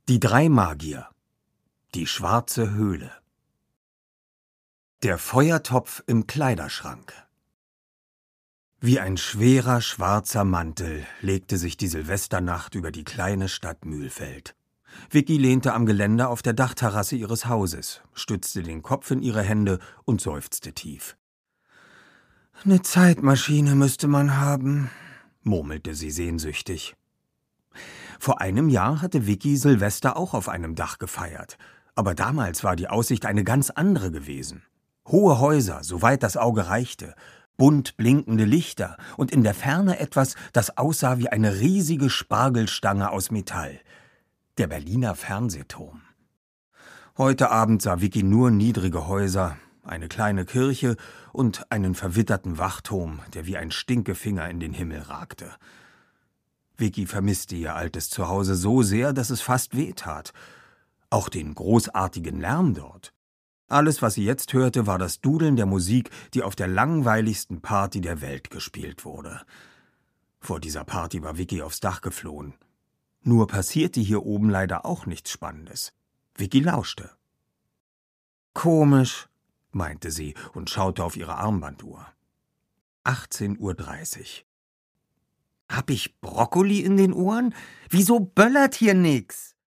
Die drei Magier. Die schwarze Höhle. Der Feuertopf im Kleiderschrank. Wie ein schwerer, schwarzer Mantel legte sich die Silvesternacht über die kleine Stadt Mühlfeld. Vicky lehnte am Geländer auf der Dachterrasse ihres Hauses, stützte den Kopf in ihre Hände und seufzte tief. »Ne Zeitmaschine müsste man haben«, murmelte sie sehnsüchtig. Vor einem Jahr hatte Vicky Silvester auch auf einem Dach gefeiert, aber damals war die Aussicht eine ganz andere gewesen. Hohe Häuser, soweit das Auge reichte, bunt blinkende Lichter und in der Ferne etwas, das aussah wie eine riesige Spargelstange aus Metall. Der Berliner Fernsehturm. Heute Abend sah Vicky nur niedrige Häuser, eine kleine Kirche und einen verwitterten Wachturm, der wie ein Stinkefinger in den Himmel ragte. Vicky vermisste ihr altes Zuhause so sehr, dass es fast wehtat. Auch den großartigen Lärm dort. Alles, was sie jetzt hörte, war das Dudeln der Musik, die auf der langweiligsten Party der Welt gespielt wurde. Vor dieser Party war Vicky aufs Dach geflohen. Nur passierte hier oben leider auch nichts Spannendes. Vicky lauschte. »Komisch«, meinte sie und schaute auf ihre Armbanduhr. 18:30 Uhr. »Hab ich Brokkoli in den Ohren? Wieso böllert hier nix?«